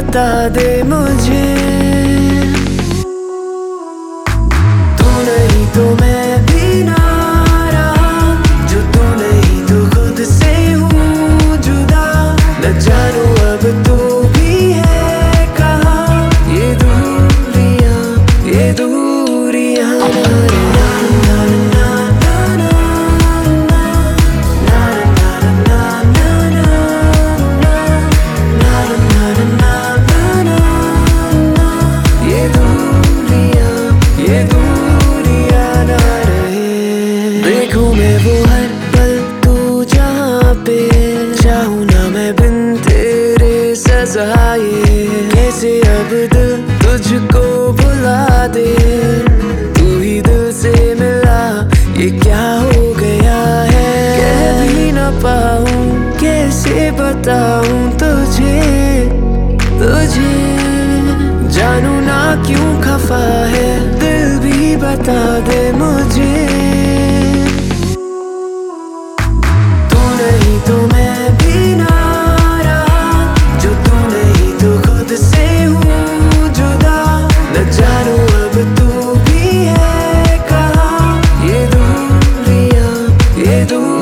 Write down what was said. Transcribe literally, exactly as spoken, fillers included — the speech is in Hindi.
बता दे मुझे। तू नहीं तो मैं भी ना रहा, जो तू नहीं तो खुद से हूँ जुदा। न जानू अब तू भी है कहाँ, ये दूरियां ये दूरियां देखूं मैं वो हर पल तू जहाँ पे, चाहूं ना मैं बिन तेरे सजाए। कैसे अब दिल तुझको भुला दे, तू ही दिल से मिला ये क्या हो गया है। कह भी ना पाऊं कैसे बताऊं तुझे तुझे, जानू ना क्यों खफा है दिल भी बता दे मुझे। तो मैं भी ना रहा, जो तू नहीं तो खुद से हूँ जुदा। न जानू अब तू भी है कहाँ, ये दूरियां ये दूरियां